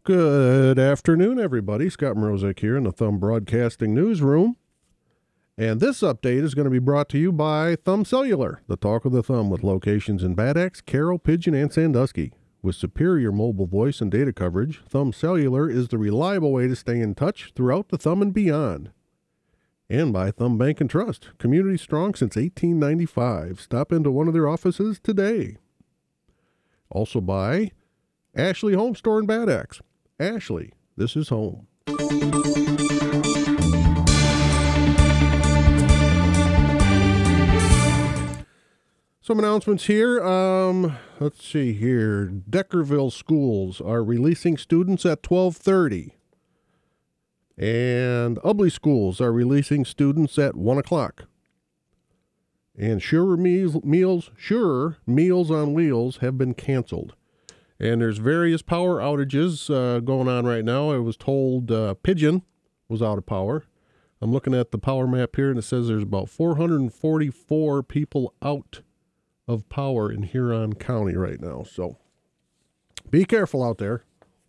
Good afternoon, everybody. Scott Mrozek here in the Thumb Broadcasting Newsroom. And this update is going to be brought to you by Thumb Cellular, the talk of the thumb, with locations in Bad Axe, Carroll, Pigeon, and Sandusky. With superior mobile voice and data coverage, Thumb Cellular is the reliable way to stay in touch throughout the thumb and beyond. And by Thumb Bank and Trust, community strong since 1895. Stop into one of their offices today. Also by Ashley Home Store in Bad Axe. Ashley, this is home. Some announcements here. Let's see here. Deckerville schools are releasing students at 12:30. And Ubley schools are releasing students at 1 o'clock. And Sure Meals on Wheels have been canceled. And there's various power outages going on right now. I was told Pigeon was out of power. I'm looking at the power map here, and it says there's about 444 people out of power in Huron County right now. So be careful out there.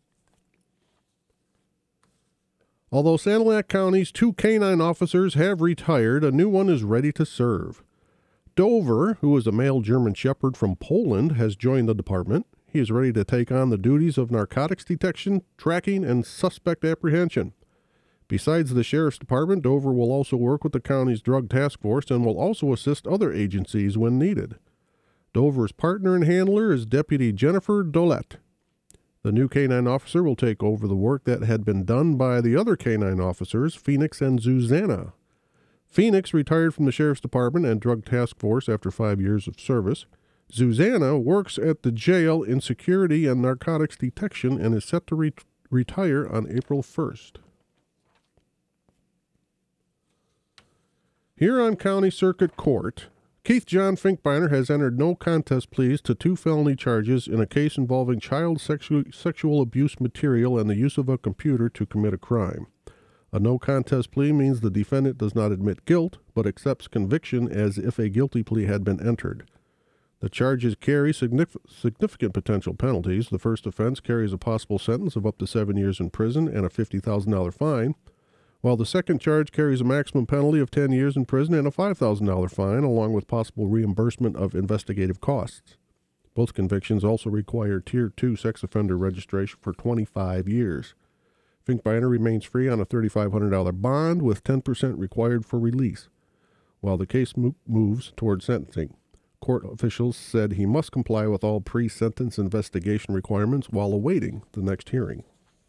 Although Sanilac County's 2 canine officers have retired, a new one is ready to serve. Dover, who is a male German Shepherd from Poland, has joined the department. He is ready to take on the duties of narcotics detection, tracking, and suspect apprehension. Besides the Sheriff's Department, Dover will also work with the county's drug task force and will also assist other agencies when needed. Dover's partner and handler is Deputy Jennifer Dolette. The new canine officer will take over the work that had been done by the other canine officers, Phoenix and Susanna. Phoenix retired from the Sheriff's Department and drug task force after 5 years of service. Susanna works at the jail in security and narcotics detection and is set to retire on April 1st. Huron County Circuit Court, Keith John Finkbeiner has entered no contest pleas to 2 felony charges in a case involving child sexual abuse material and the use of a computer to commit a crime. A no contest plea means the defendant does not admit guilt, but accepts conviction as if a guilty plea had been entered. The charges carry significant potential penalties. The first offense carries a possible sentence of up to 7 years in prison and a $50,000 fine, while the second charge carries a maximum penalty of 10 years in prison and a $5,000 fine, along with possible reimbursement of investigative costs. Both convictions also require Tier 2 sex offender registration for 25 years. Finkbeiner remains free on a $3,500 bond with 10% required for release, while the case moves toward sentencing. Court officials said he must comply with all pre-sentence investigation requirements while awaiting the next hearing.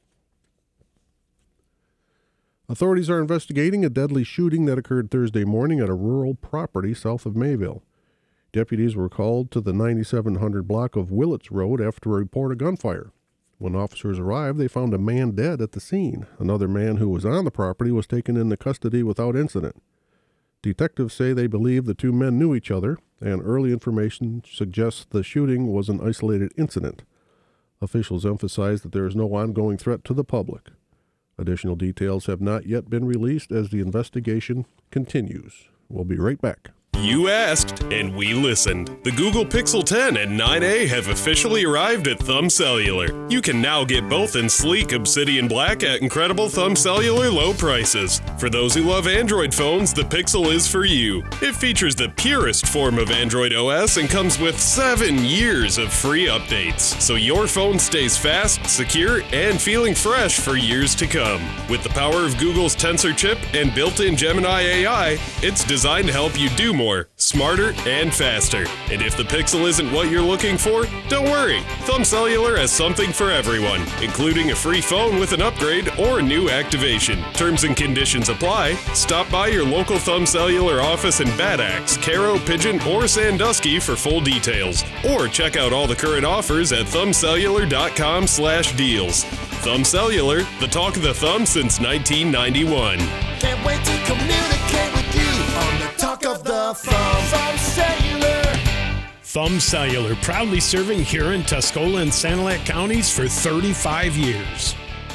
Authorities are investigating a deadly shooting that occurred Thursday morning at a rural property south of Mayville. Deputies were called to the 9700 block of Willits Road after a report of gunfire. When officers arrived, they found a man dead at the scene. Another man who was on the property was taken into custody without incident. Detectives say they believe the 2 men knew each other, and early information suggests the shooting was an isolated incident. Officials emphasize that there is no ongoing threat to the public. Additional details have not yet been released as the investigation continues. We'll be right back. You asked, and we listened. The Google Pixel 10 and 9a have officially arrived at Thumb Cellular. You can now get both in sleek Obsidian Black at incredible Thumb Cellular low prices. For those who love Android phones, the Pixel is for you. It features the purest form of Android OS and comes with 7 years of free updates, so your phone stays fast, secure, and feeling fresh for years to come. With the power of Google's Tensor chip and built-in Gemini AI, it's designed to help you do more, smarter, and faster. And if the Pixel isn't what you're looking for, don't worry. Thumb Cellular has something for everyone, including a free phone with an upgrade or new activation. Terms and conditions apply. Stop by your local Thumb Cellular office in Bad Axe, Carroll, Pigeon, or Sandusky for full details. Or check out all the current offers at thumbcellular.com/deals. Thumb Cellular, the talk of the thumb since 1991. Can't wait to communicate with you on the talk of the thumb. Thumb Cellular. Thumb Cellular, proudly serving Huron, Tuscola, and Sanilac counties for 35 years.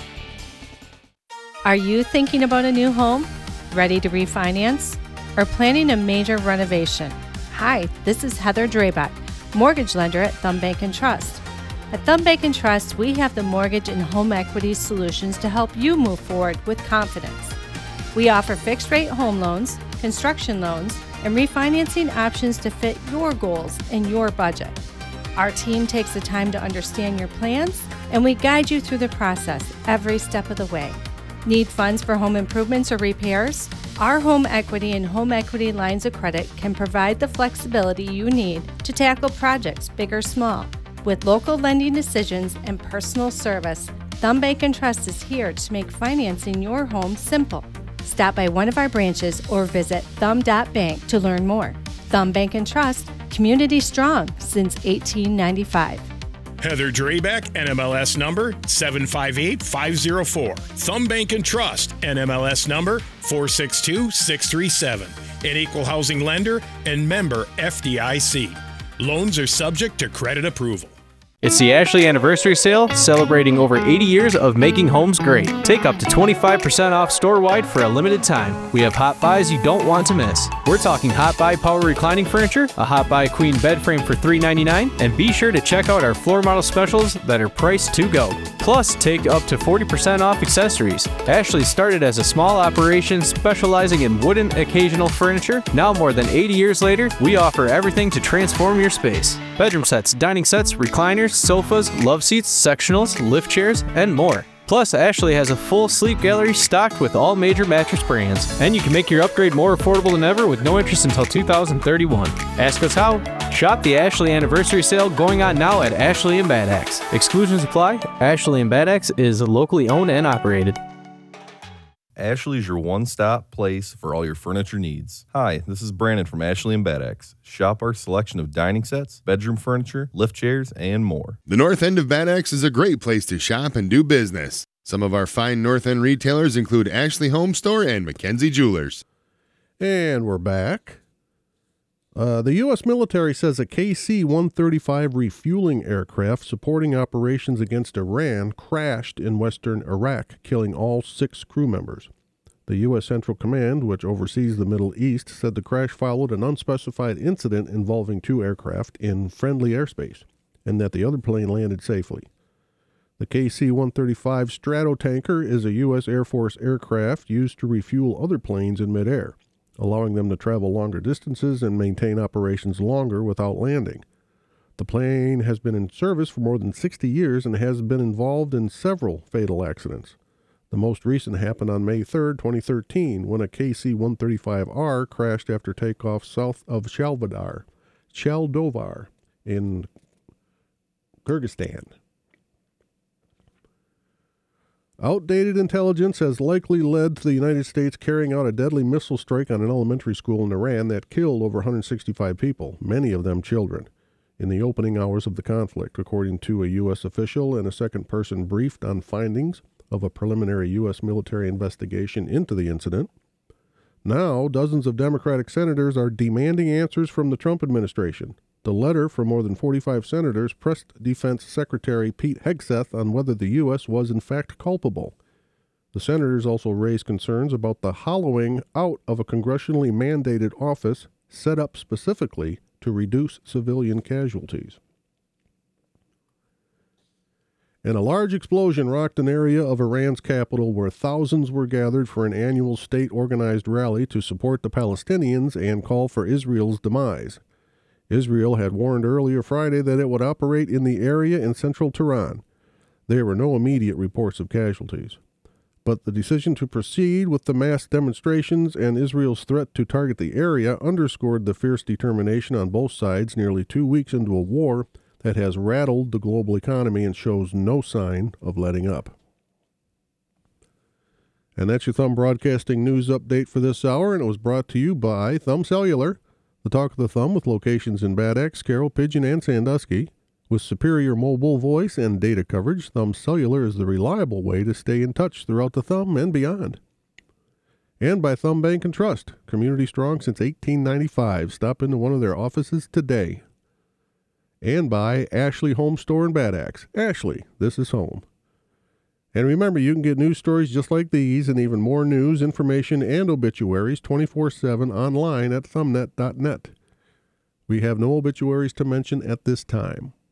Are you thinking about a new home? Ready to refinance? Or planning a major renovation? Hi, this is Heather Drabeck, mortgage lender at Thumb Bank and Trust. At Thumb Bank and Trust, we have the mortgage and home equity solutions to help you move forward with confidence. We offer fixed-rate home loans, construction loans, and refinancing options to fit your goals and your budget. Our team takes the time to understand your plans, and we guide you through the process every step of the way. Need funds for home improvements or repairs? Our home equity and home equity lines of credit can provide the flexibility you need to tackle projects big or small. With local lending decisions and personal service, Thumb Bank and Trust is here to make financing your home simple. Stop by one of our branches or visit thumb.bank to learn more. Thumb Bank and Trust, community strong since 1895. Heather Drabeck, NMLS number 758504. Thumb Bank and Trust, NMLS number 462637. An equal housing lender and member FDIC. Loans are subject to credit approval. It's the Ashley Anniversary Sale, celebrating over 80 years of making homes great. Take up to 25% off store-wide for a limited time. We have hot buys you don't want to miss. We're talking Hot Buy Power Reclining Furniture, a Hot Buy Queen Bed Frame for $399, and be sure to check out our floor model specials that are priced to go. Plus, take up to 40% off accessories. Ashley started as a small operation specializing in wooden occasional furniture. Now, more than 80 years later, we offer everything to transform your space. Bedroom sets, dining sets, recliners, sofas, love seats, sectionals, lift chairs, and more. Plus, Ashley has a full sleep gallery stocked with all major mattress brands. And you can make your upgrade more affordable than ever with no interest until 2031. Ask us how? Shop the Ashley Anniversary Sale going on now at Ashley and Bad Axe. Exclusions apply. Ashley and Bad Axe is locally owned and operated. Ashley's your one-stop place for all your furniture needs. Hi, this is Brandon from Ashley and Bad Axe. Shop our selection of dining sets, bedroom furniture, lift chairs, and more. The north end of Bad Axe is a great place to shop and do business. Some of our fine north end retailers include Ashley Home Store and Mackenzie Jewelers. And we're back. The U.S. military says a KC-135 refueling aircraft supporting operations against Iran crashed in western Iraq, killing all 6 crew members. The U.S. Central Command, which oversees the Middle East, said the crash followed an unspecified incident involving 2 aircraft in friendly airspace, and that the other plane landed safely. The KC-135 Stratotanker is a U.S. Air Force aircraft used to refuel other planes in midair, allowing them to travel longer distances and maintain operations longer without landing. The plane has been in service for more than 60 years and has been involved in several fatal accidents. The most recent happened on May 3, 2013, when a KC-135R crashed after takeoff south of Chaldovar in Kyrgyzstan. Outdated intelligence has likely led to the United States carrying out a deadly missile strike on an elementary school in Iran that killed over 165 people, many of them children, in the opening hours of the conflict, according to a U.S. official and a second person briefed on findings of a preliminary U.S. military investigation into the incident. Now, dozens of Democratic senators are demanding answers from the Trump administration. The letter from more than 45 senators pressed Defense Secretary Pete Hegseth on whether the U.S. was in fact culpable. The senators also raised concerns about the hollowing out of a congressionally mandated office set up specifically to reduce civilian casualties. And a large explosion rocked an area of Iran's capital where thousands were gathered for an annual state-organized rally to support the Palestinians and call for Israel's demise. Israel had warned earlier Friday that it would operate in the area in central Tehran. There were no immediate reports of casualties. But the decision to proceed with the mass demonstrations and Israel's threat to target the area underscored the fierce determination on both sides nearly 2 weeks into a war that has rattled the global economy and shows no sign of letting up. And that's your Thumb Broadcasting News Update for this hour, and it was brought to you by Thumb Cellular, the talk of the thumb with locations in Bad Axe, Carroll, Pigeon, and Sandusky. With superior mobile voice and data coverage, Thumb Cellular is the reliable way to stay in touch throughout the thumb and beyond. And by Thumb Bank and Trust, community strong since 1895. Stop into one of their offices today. And by Ashley Home Store in Bad Axe. Ashley, this is home. And remember, you can get news stories just like these and even more news, information, and obituaries 24/7 online at thumbnet.net. We have no obituaries to mention at this time.